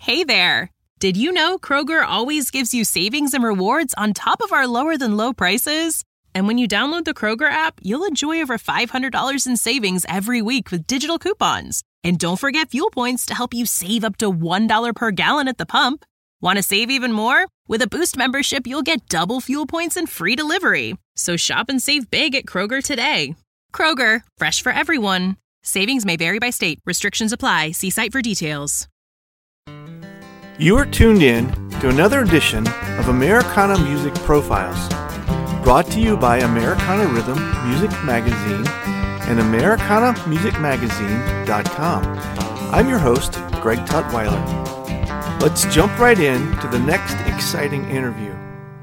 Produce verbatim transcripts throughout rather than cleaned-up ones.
Hey there! Did you know Kroger always gives you savings and rewards on top of our lower-than-low prices? And when you download the Kroger app, you'll enjoy over five hundred dollars in savings every week with digital coupons. And don't forget fuel points to help you save up to one dollar per gallon at the pump. Want to save even more? With a Boost membership, you'll get double fuel points and free delivery. So shop and save big at Kroger today. Kroger, fresh for everyone. Savings may vary by state. Restrictions apply. See site for details. You are tuned in to another edition of Americana Music Profiles, brought to you by Americana Rhythm Music Magazine and Americana Music Magazine dot com. I'm your host, Greg Tutwiler. Let's jump right in to the next exciting interview.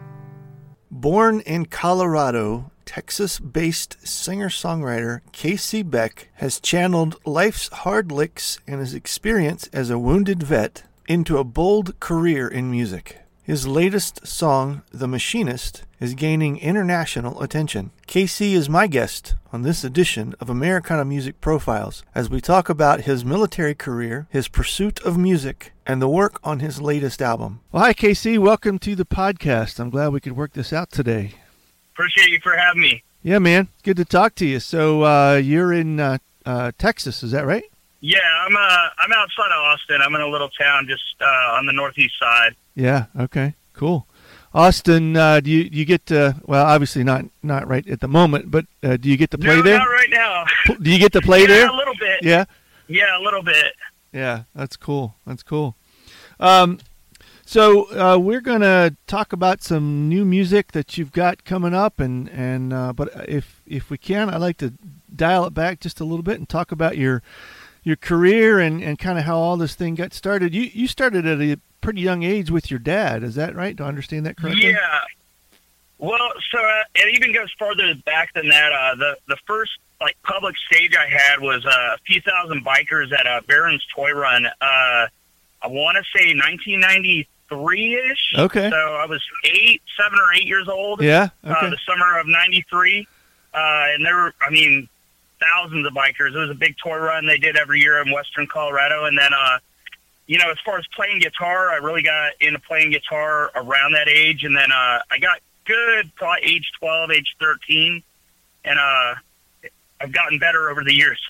Born in Colorado, Texas-based singer-songwriter K C Beck has channeled life's hard licks and his experience as a wounded vet into a bold career in music. His latest song, The Machinist, is gaining international attention. K C is my guest on this edition of Americana Music Profiles as we talk about his military career, his pursuit of music, and the work on his latest album. Well, hi, K C. Welcome to the podcast. I'm glad we could work this out today. Appreciate you for having me. Yeah, man. Good to talk to you. So uh, you're in uh, uh, Texas, is that right? Yeah, I'm uh, I'm outside of Austin. I'm in a little town just uh, on the northeast side. Yeah. Okay. Cool. Austin, uh, do you you get to, well, obviously not not right at the moment, but uh, do you get to play no, there? Not right now. Do you get to play yeah, there? a little bit. Yeah. Yeah, a little bit. Yeah, that's cool. That's cool. Um, so uh, we're gonna talk about some new music that you've got coming up, and and uh, but if if we can, I'd like to dial it back just a little bit and talk about your your career and, and kind of how all this thing got started. You you started at a pretty young age with your dad, is that right? Do I understand that correctly? Yeah. Well, so uh, it even goes further back than that. Uh, the the first like public stage I had was uh, a few thousand bikers at uh, Barron's Toy Run. Uh, I want to say nineteen ninety-three-ish. Okay. So I was eight, seven or eight years old. Yeah. Okay. Uh, the summer of ninety-three, uh, and there were, I mean, thousands of bikers. It was a big toy run they did every year in western Colorado. And then, uh, you know, as far as playing guitar, I really got into playing guitar around that age. And then uh, I got good probably age twelve, age thirteen. And uh, I've gotten better over the years.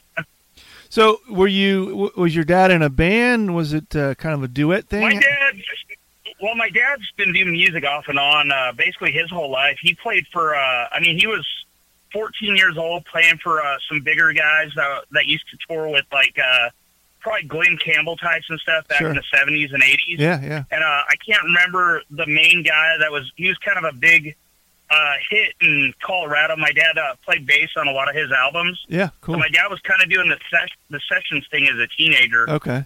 So were you, was your dad in a band? Was it uh, kind of a duet thing? My dad, well, my dad's been doing music off and on uh, basically his whole life. He played for, uh, I mean, he was fourteen years old playing for uh, some bigger guys uh, that used to tour with like uh, probably Glenn Campbell types and stuff back Sure. in the seventies and eighties. Yeah, yeah. And uh, I can't remember the main guy that was, he was kind of a big uh, hit in Colorado. My dad uh, played bass on a lot of his albums. Yeah, cool. So my dad was kind of doing the, ses- the sessions thing as a teenager. Okay.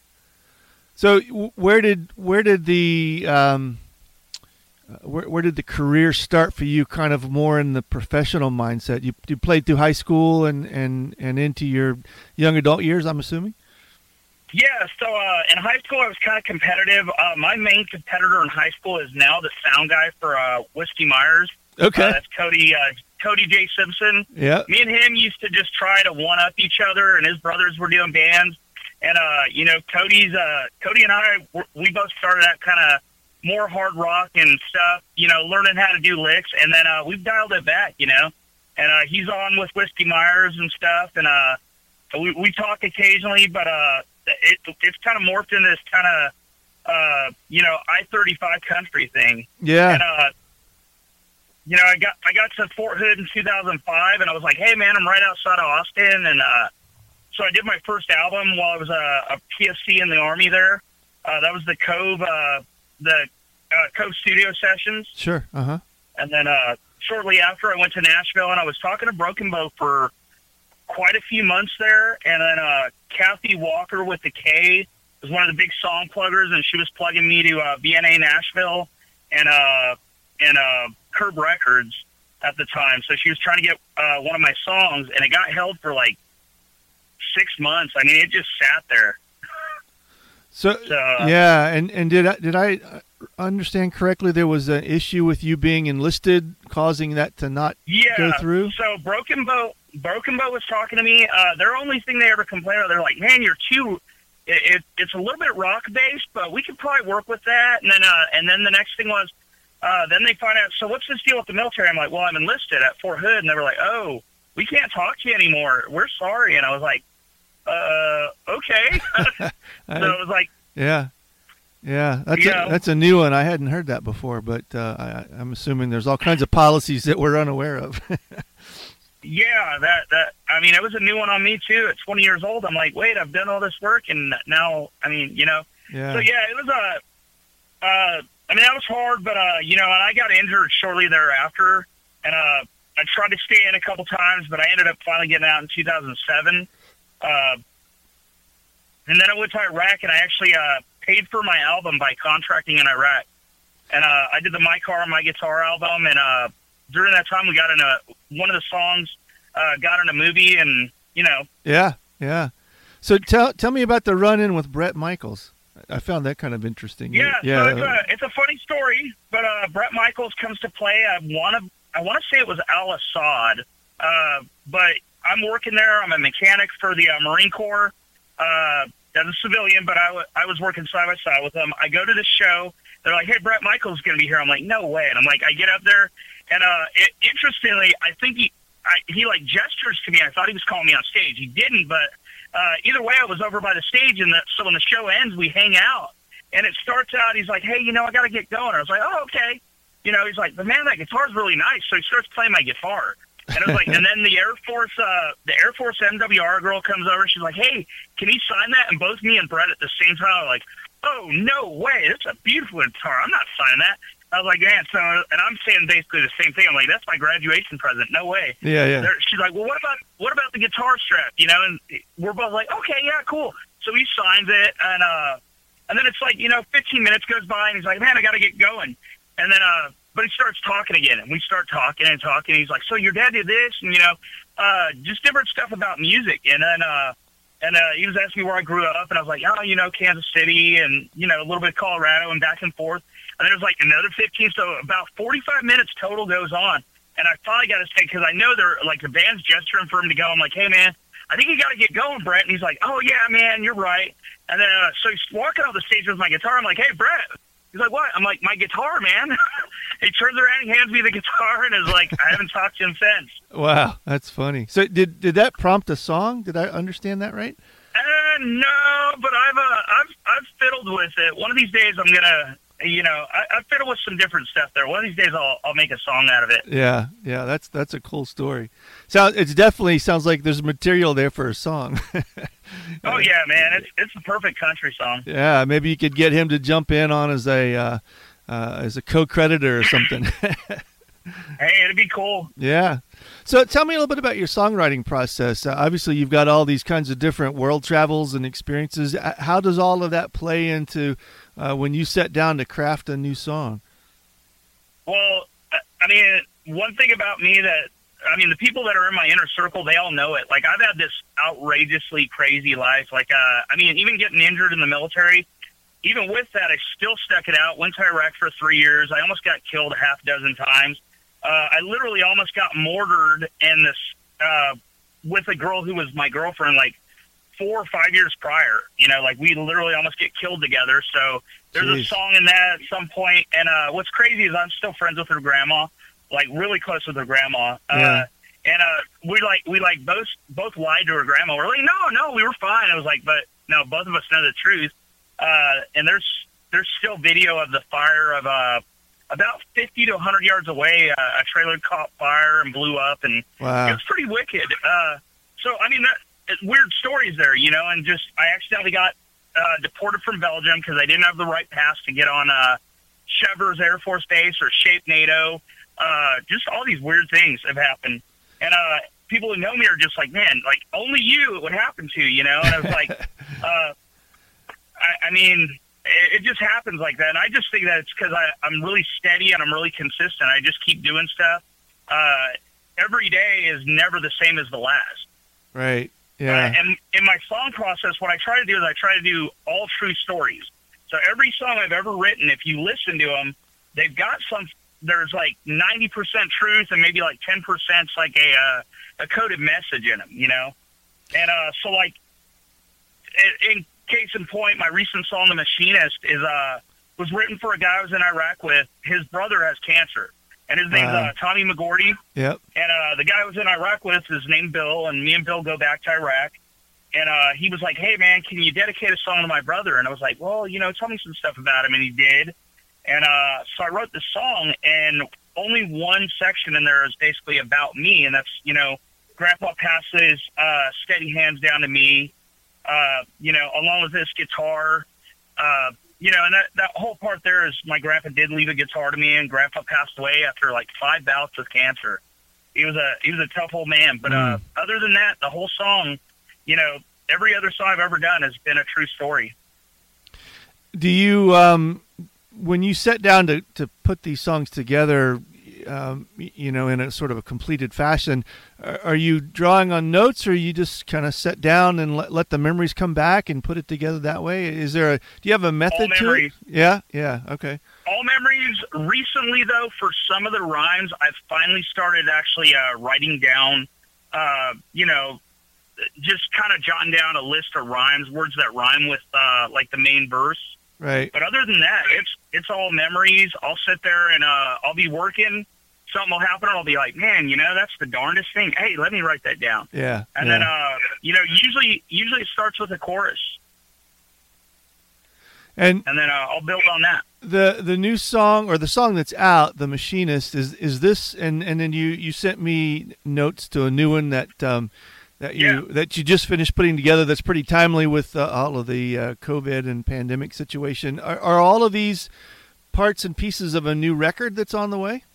So w- where did where did the um, uh, where where did the career start for you? Kind of more in the professional mindset. You you played through high school and, and, and into your young adult years, I'm assuming. Yeah, so uh, in high school I was kind of competitive. Uh, my main competitor in high school is now the sound guy for uh, Whiskey Myers. Okay. Uh, that's Cody uh, Cody J. Simpson. Yeah. Me and him used to just try to one-up each other, and his brothers were doing bands. And, uh, you know, Cody's uh, Cody and I, we both started out kind of more hard rock and stuff, you know, learning how to do licks. And then uh, we've dialed it back, you know. And uh, he's on with Whiskey Myers and stuff. And uh, we, we talk occasionally, but uh, it, it's kind of morphed into this kind of, uh, you know, I thirty-five country thing. Yeah. And, uh, you know, I got I got to Fort Hood in two thousand five, and I was like, hey, man, I'm right outside of Austin. And uh, so I did my first album while I was a, a P F C in the Army there. Uh, that was the Cove, uh, the uh, Cove Studio Sessions. Sure. Uh-huh. And then uh, shortly after, I went to Nashville, and I was talking to Broken Bow for quite a few months there. And then uh, Kathy Walker with the K was one of the big song pluggers, and she was plugging me to uh, B N A Nashville and uh, and uh, Curb Records at the time. So she was trying to get uh, one of my songs, and it got held for like six months. I mean, it just sat there. So, So, uh, yeah, and, and did I, did I understand correctly there was an issue with you being enlisted causing that to not yeah. go through? So Broken Bow, Broken Bow was talking to me. Uh, their only thing they ever complained about, they're like, man, you're too, it, it it's a little bit rock based, but we could probably work with that. And then uh, and then the next thing was, uh, then they find out. So what's this deal with the military? I'm like, well, I'm enlisted at Fort Hood, and they were like, oh, we can't talk to you anymore. We're sorry. And I was like, uh, okay. So it was like, yeah. Yeah, that's a, know, that's a new one. I hadn't heard that before, but uh, I, I'm assuming there's all kinds of policies that we're unaware of. yeah, that that I mean, it was a new one on me too. At twenty years old, I'm like, wait, I've done all this work, and now, I mean, you know. Yeah. So yeah, it was a. Uh, I mean, that was hard, but uh, you know, and I got injured shortly thereafter, and uh, I tried to stay in a couple times, but I ended up finally getting out in two thousand seven. Uh, and then I went to Iraq, and I actually uh, paid for my album by contracting in Iraq. And uh, I did the My Car, My Guitar album, and uh, during that time, we got in a, one of the songs uh, got in a movie, and, you know. Yeah, yeah. So tell tell me about the run-in with Bret Michaels. I found that kind of interesting. Yeah, yeah. So it's a, it's a funny story, but uh, Bret Michaels comes to play. I want to I want to say it was Al Assad, uh, but I'm working there. I'm a mechanic for the uh, Marine Corps. Uh, as a civilian, but I, w- I was working side by side with them. I go to the show. They're like, hey, Bret Michaels is going to be here. I'm like, no way. And I'm like, I get up there, and uh, it, interestingly, I think he, I, he like gestures to me. I thought he was calling me on stage. He didn't, but uh, either way, I was over by the stage, and the, so when the show ends, we hang out. And it starts out, he's like, hey, you know, I got to get going. I was like, oh, okay. You know, he's like, but man, that guitar's really nice. So he starts playing my guitar. And it was like, and then the Air Force, uh, the Air Force M W R girl comes over. She's like, "Hey, can he sign that?" And both me and Bret at the same time are like, "Oh no way! It's a beautiful guitar. I'm not signing that." I was like, "Man," so, and I'm saying basically the same thing. I'm like, "That's my graduation present. No way." Yeah, yeah. They're, she's like, "Well, what about what about the guitar strap?" You know, and we're both like, "Okay, yeah, cool." So he signs it, and uh, and then it's like, you know, fifteen minutes goes by, and he's like, "Man, I got to get going," and then uh. But he starts talking again, and we start talking and talking. He's like, so your dad did this, and, you know, uh, just different stuff about music. And then uh, and uh, he was asking me where I grew up, and I was like, oh, you know, Kansas City and, you know, a little bit of Colorado and back and forth. And then it was like another fifteen, so about forty-five minutes total goes on. And I finally got to say, because I know they're, like, the band's gesturing for him to go. I'm like, hey, man, I think you got to get going, Bret. And he's like, oh, yeah, man, you're right. And then uh, so he's walking off the stage with my guitar. I'm like, hey, Bret. He's like, what? I'm like, my guitar, man. He turns around, he hands me the guitar, and is like, I haven't talked to him since. Wow, that's funny. So did did that prompt a song? Did I understand that right? Uh, no, but I've uh, I've I've fiddled with it. One of these days, I'm gonna, you know, I, I've fiddled with some different stuff there. One of these days, I'll I'll make a song out of it. Yeah, yeah, that's that's a cool story. So it's definitely sounds like there's material there for a song. Oh yeah, man, it's it's the perfect country song. Yeah, maybe you could get him to jump in on as a uh, uh, as a co-creditor or something. Hey, it'd be cool. Yeah. So tell me a little bit about your songwriting process. Uh, obviously, you've got all these kinds of different world travels and experiences. How does all of that play into uh, when you sit down to craft a new song? Well, I mean, one thing about me that, I mean, the people that are in my inner circle, they all know it. Like, I've had this outrageously crazy life. Like, uh, I mean, even getting injured in the military, even with that, I still stuck it out. Went to Iraq for three years. I almost got killed a half dozen times. Uh, I literally almost got mortared in this uh, with a girl who was my girlfriend, like, four or five years prior. You know, like, we literally almost get killed together. So there's Jeez. a song in that at some point. And uh, what's crazy is I'm still friends with her grandma. Like, really close with her grandma. Yeah. Uh, and uh, we, like, we like both both lied to her grandma. We're like, no, no, we were fine. I was like, but, no, both of us know the truth. Uh, and there's there's still video of the fire of uh, about fifty to one hundred yards away. Uh, a trailer caught fire and blew up, and wow. It was pretty wicked. Uh, so, I mean, that, it's weird stories there, you know, and just I accidentally got uh, deported from Belgium because I didn't have the right pass to get on uh, Chevers Air Force Base or Shape NATO. Uh, just all these weird things have happened. And uh, people who know me are just like, man, like, only you it would happen to, you know? And I was like, uh, I, I mean, it, it just happens like that. And I just think that it's because I'm really steady and I'm really consistent. I just keep doing stuff. Uh, every day is never the same as the last. Right, yeah. Uh, and in my song process, what I try to do is I try to do all true stories. So every song I've ever written, if you listen to them, they've got some... There's like ninety percent truth and maybe like ten percent like a uh, a coded message in them, you know? And uh, so like in case in point, my recent song, The Machinist, is uh was written for a guy I was in Iraq with. His brother has cancer, and his name's Wow. uh, Tommy McGordy. Yep. And uh, the guy I was in Iraq with is named Bill, and me and Bill go back to Iraq. And uh, he was like, hey, man, can you dedicate a song to my brother? And I was like, well, you know, tell me some stuff about him. And he did. And uh, so I wrote this song, and only one section in there is basically about me, and that's, you know, Grandpa passes uh, steady hands down to me, uh, you know, along with this guitar. Uh, you know, and that, that whole part there is my grandpa did leave a guitar to me, and Grandpa passed away after like five bouts with cancer. He was a he was a tough old man. But uh, Mm. other than that, the whole song, you know, every other song I've ever done has been a true story. Do you, um, when you sat down to, to put these songs together, um, y- you know, in a sort of a completed fashion, are, are you drawing on notes, or you just kind of sit down and let, let the memories come back and put it together that way? Is there a, do you have a method to it? memories. Yeah. Yeah. Okay. All memories. Recently, though, for some of the rhymes, I've finally started actually uh, writing down, uh, you know, just kind of jotting down a list of rhymes, words that rhyme with uh, like the main verse. Right. But other than that, it's it's all memories. I'll sit there and uh, I'll be working. Something will happen, and I'll be like, man, you know, that's the darndest thing. Hey, let me write that down. Yeah. And yeah. then, uh, you know, usually usually it starts with a chorus, and and then uh, I'll build on that. the the new song, or the song that's out, The Machinist, is is this, and, and then you, you sent me notes to a new one that um, that you Yeah. that you just finished putting together. That's pretty timely with uh, all of the uh, COVID and pandemic situation. Are, are all of these parts and pieces of a new record that's on the way?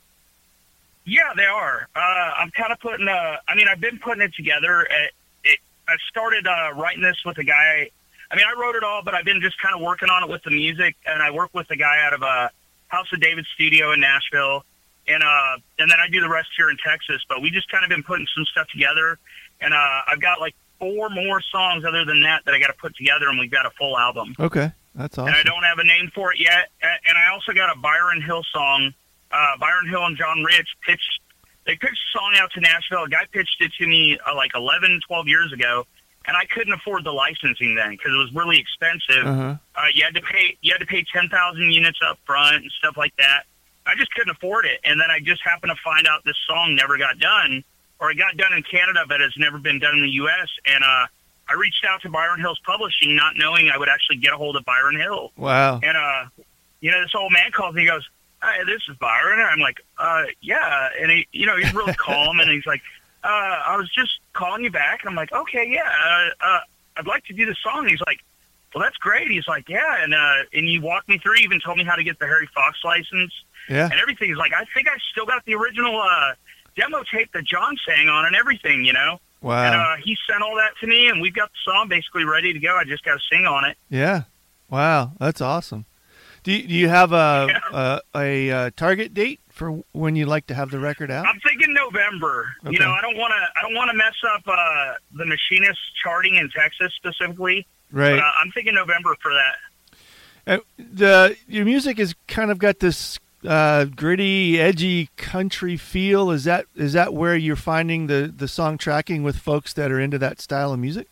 Yeah, they are. Uh, I'm kind of putting. Uh, I mean, I've been putting it together. It, it, I started uh, writing this with a guy. I mean, I wrote it all, but I've been just kind of working on it with the music, and I work with a guy out of a House of David studio in Nashville, and uh, and then I do the rest here in Texas. But we just kind of been putting some stuff together, and uh, I've got like four more songs other than that that I got to put together, and we've got a full album. Okay, that's awesome. And I don't have a name for it yet. A- And I also got a Byron Hill song. Uh, Byron Hill and John Rich pitched, they pitched a song out to Nashville. A guy pitched it to me uh, like eleven, twelve years ago, and I couldn't afford the licensing then because it was really expensive. Uh-huh. Uh, you had to pay, you had to pay ten thousand units up front and stuff like that. I just couldn't afford it. And then I just happened to find out this song never got done, or it got done in Canada, but it's never been done in the U S. And uh, I reached out to Byron Hill's publishing, not knowing I would actually get a hold of Byron Hill. Wow. And, uh, you know, this old man calls me, he goes, hi, this is Byron. And I'm like, uh, yeah. And he, you know, he's really calm, and he's like, uh, I was just calling you back. And I'm like, okay, yeah, uh, uh, I'd like to do this song. And he's like, well, that's great. He's like, yeah. And, uh, and you walked me through, even told me how to get the Harry Fox license Yeah. and everything. He's like, I think I still got the original, uh, demo tape that John sang on and everything, you know? Wow. And, uh, he sent all that to me, and we've got the song basically ready to go. I just got to sing on it. Yeah. Wow. That's awesome. Do you, do you have a, Yeah. a, a, uh target date for when you'd like to have the record out? I'm thinking November. Okay. You know, I don't want to. I don't want to mess up uh, the Machinist charting in Texas specifically. Right. But, uh, I'm thinking November for that. Uh, the your music has kind of got this uh, gritty, edgy country feel. Is that is that where you're finding the, the song tracking with folks that are into that style of music?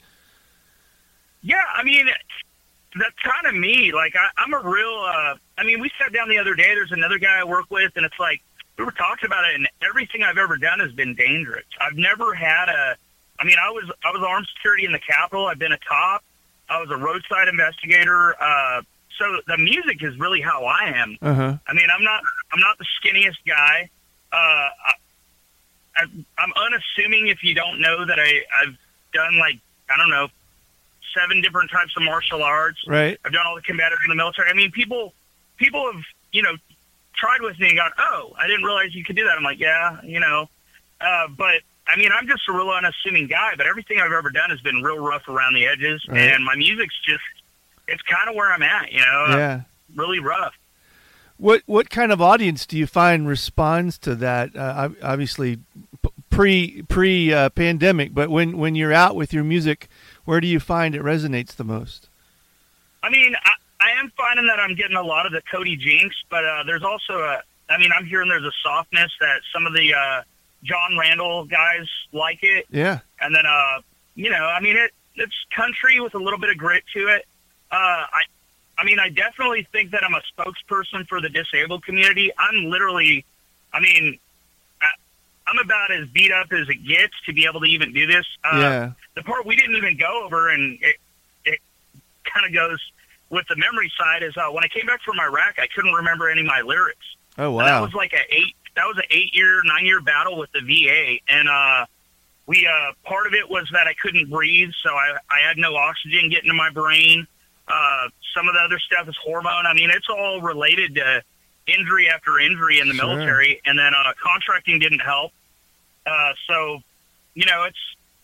Yeah, I mean, that's kind of me. Like, I, I'm a real. Uh, I mean, we sat down the other day. There's another guy I work with, and it's like we were talking about it, and everything I've ever done has been dangerous. I've never had a. I mean, I was I was armed security in the Capitol. I've been a cop. I was a roadside investigator. Uh, so the music is really how I am. Uh huh. I mean, I'm not I'm not the skinniest guy. Uh, I, I, I'm unassuming if you don't know that I, I've done, like, I don't know, seven different types of martial arts. Right. I've done all the combatives in the military. I mean, people people have, you know, tried with me and gone, oh, I didn't realize you could do that. I'm like, yeah, you know. Uh, but, I mean, I'm just a real unassuming guy, but everything I've ever done has been real rough around the edges. Right. And my music's just, it's kind of where I'm at, you know. Yeah. Really rough. What what kind of audience do you find responds to that? Uh, obviously, p- pre pre uh, pandemic, but when, when you're out with your music, where do you find it resonates the most? I mean, I, I am finding that I'm getting a lot of the Cody Jinks, but uh, there's also a. I mean, I'm hearing there's a softness that some of the uh, John Randall guys like it, Yeah. and then uh, you know, I mean, it it's country with a little bit of grit to it. I, I mean, I definitely think that I'm a spokesperson for the disabled community. I'm literally, I mean, I, I'm about as beat up as it gets to be able to even do this. Uh, yeah. The part we didn't even go over, and it, it kind of goes with the memory side, is uh, when I came back from Iraq, I couldn't remember any of my lyrics. Oh, wow. And that was like a eight, that was an eight year, nine year battle with the V A. And, uh, we, uh, part of it was that I couldn't breathe. So I, I had no oxygen getting to my brain. Uh, some of the other stuff is hormone. I mean, it's all related to injury after injury in the Sure. military. And then, uh, contracting didn't help. Uh, so, you know, it's,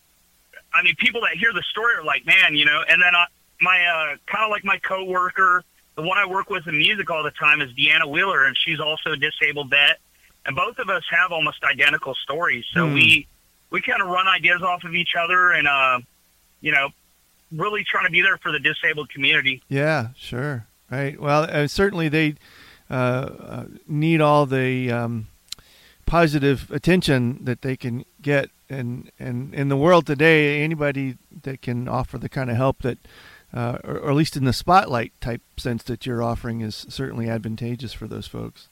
I mean, people that hear the story are like, man, you know, and then uh, my, uh, kind of like my coworker, the one I work with in music all the time, is Deanna Wheeler, and she's also a disabled vet. And both of us have almost identical stories. So Hmm. we, we kind of run ideas off of each other and, uh, you know, really trying to be there for the disabled community. Yeah, sure. Right. Well, uh, certainly they uh, uh, need all the um, positive attention that they can get. And, and in the world today, anybody that can offer the kind of help that, uh, or, or at least in the spotlight type sense that you're offering, is certainly advantageous for those folks.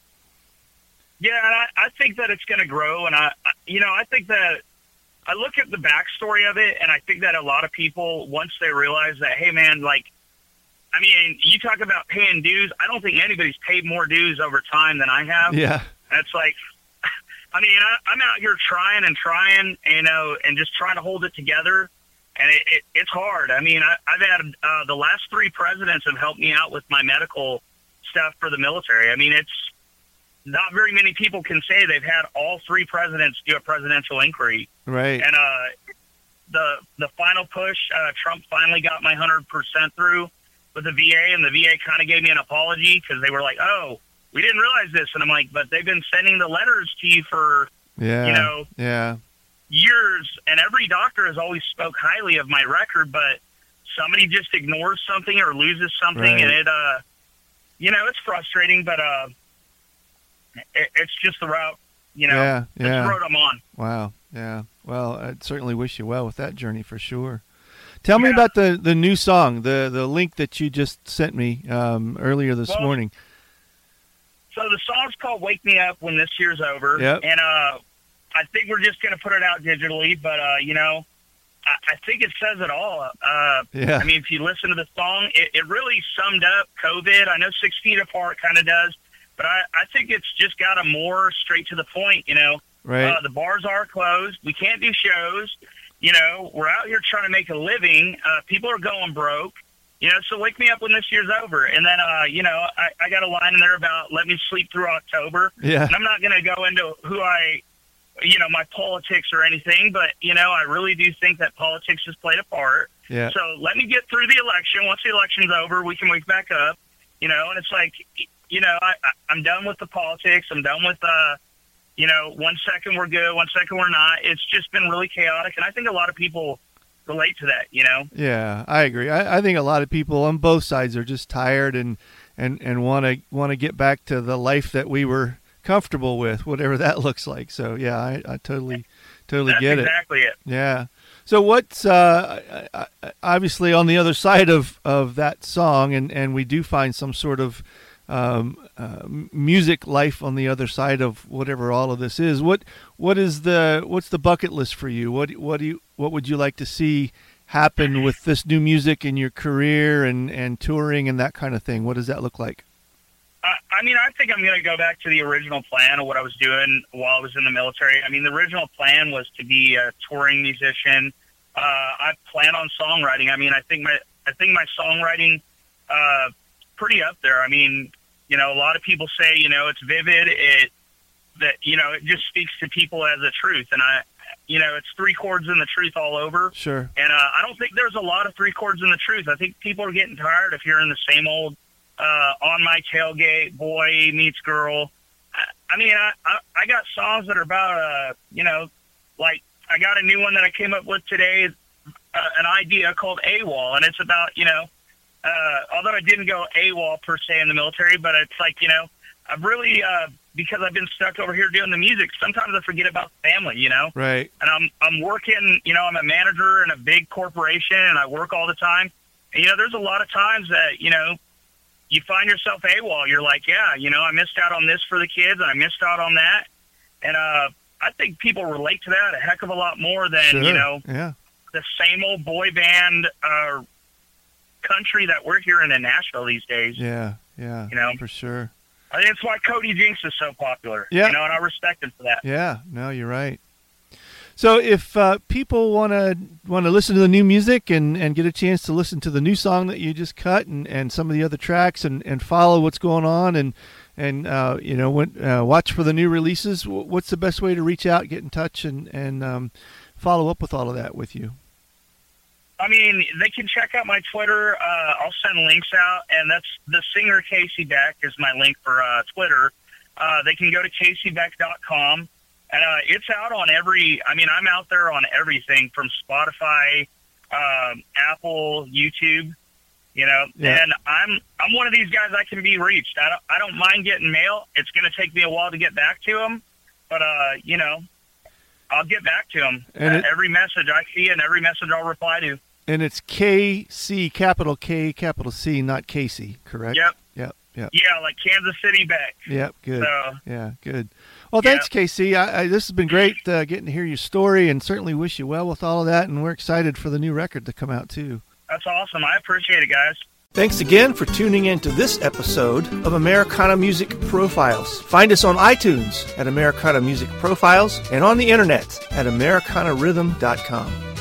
Yeah, and I, I think that it's going to grow. And, I, I, you know, I think that I look at the backstory of it, and I think that a lot of people, once they realize that, hey, man, like, I mean, you talk about paying dues. I don't think anybody's paid more dues over time than I have. Yeah. And it's like, I mean, I, I'm out here trying and trying, you know, and just trying to hold it together. And it, it, it's hard. I mean, I, I've had uh, the last three presidents have helped me out with my medical stuff for the military. I mean, it's not very many people can say they've had all three presidents do a presidential inquiry. Right. And uh, the the final push, uh, Trump finally got my one hundred percent through with the V A, and the V A kind of gave me an apology because they were like, oh, we didn't realize this. And I'm like, but they've been sending the letters to you for, Yeah. you know, Yeah. years, and every doctor has always spoke highly of my record, but somebody just ignores something or loses something, Right. and it, uh, you know, it's frustrating, but uh, it, it's just the route, you know, Yeah, it's yeah. the road I'm on. Wow. Yeah. Well, I'd certainly wish you well with that journey for sure. Tell me Yeah. about the, the new song, the, the link that you just sent me um, earlier this Well, morning. So the song's called Wake Me Up When This Year's Over, Yep. and uh, I think we're just going to put it out digitally, but, uh, you know, I, I think it says it all. Uh, Yeah. I mean, if you listen to the song, it, it really summed up COVID. I know Six Feet Apart kind of does, but I, I think it's just got a more straight to the point, you know. Right. Uh, the bars are closed. We can't do shows. You know, we're out here trying to make a living. Uh, people are going broke. You know, so wake me up when this year's over. And then, uh, you know, I, I got a line in there about let me sleep through October. Yeah. And I'm not going to go into who I, you know, my politics or anything, but, you know, I really do think that politics has played a part. Yeah. So let me get through the election. Once the election's over, we can wake back up, you know, and it's like, you know, I, I, I'm done with the politics. I'm done with, uh, you know, one second we're good, one second we're not. It's just been really chaotic. And I think a lot of people relate to that, you know? Yeah, I agree. I, I think a lot of people on both sides are just tired and, and, and want to want to get back to the life that we were comfortable with, whatever that looks like. So, yeah, I, I totally, totally That's get exactly it. it. Yeah. So what's uh, I- I- obviously on the other side of, of that song, and, and we do find some sort of um, uh, music life on the other side of whatever all of this is. What what is the what's the bucket list for you? What what do you what would you like to see happen with this new music in your career and, and touring and that kind of thing? What does that look like? I, I mean, I think I'm going to go back to the original plan of what I was doing while I was in the military. I mean, the original plan was to be a touring musician. Uh, I plan on songwriting. I mean, I think my I think my songwriting uh, pretty up there. I mean, you know, a lot of people say, you know, it's vivid. It that you know, it just speaks to people as a truth, and I, you know, it's three chords in the truth all over. Sure. And uh, I don't think there's a lot of three chords in the truth. I think people are getting tired of hearing the same old uh, on my tailgate, boy meets girl. I, I mean, I, I I got songs that are about uh, you know, like I got a new one that I came up with today, uh, an idea called AWOL, and it's about, you know, uh, although I didn't go AWOL per se in the military, but it's like, you know, I've really, uh, because I've been stuck over here doing the music, sometimes I forget about family, you know? Right. And I'm I'm working, you know, I'm a manager in a big corporation, and I work all the time. And, you know, there's a lot of times that, you know, you find yourself AWOL. You're like, yeah, you know, I missed out on this for the kids, and I missed out on that. And uh, I think people relate to that a heck of a lot more than, Sure. you know, Yeah. the same old boy band uh, country that we're hearing in Nashville these days. Yeah. Yeah. You know? For sure. I think it's why Cody Jinks is so popular. Yeah. You know, and I respect him for that. Yeah. No, you're right. So if uh, people want to want to listen to the new music and, and get a chance to listen to the new song that you just cut and, and some of the other tracks and, and follow what's going on and and uh, you know when, uh, watch for the new releases, what's the best way to reach out, get in touch, and and um, follow up with all of that with you? I mean, they can check out my Twitter. Uh, I'll send links out, and that's the singer Casey Beck is my link for uh, Twitter. Uh, they can go to casey beck dot com. And uh, it's out on every, I mean, I'm out there on everything from Spotify, um, Apple, YouTube, you know, Yeah. and I'm I'm one of these guys that can be reached. I don't, I don't mind getting mail. It's going to take me a while to get back to them, but, uh, you know, I'll get back to them. And uh, it- every message I see and every message I'll reply to. And it's K C, capital K, capital C, not Casey, correct? Yep. Yep. Yep. Yeah, like Kansas City Beck. Yep. Good. So, Yeah. Good. Well, thanks, Yeah. K C. I, I, this has been great uh, getting to hear your story, and certainly wish you well with all of that. And we're excited for the new record to come out too. that's awesome. I appreciate it, guys. Thanks again for tuning in to this episode of Americana Music Profiles. Find us on iTunes at Americana Music Profiles and on the internet at americana rhythm dot com.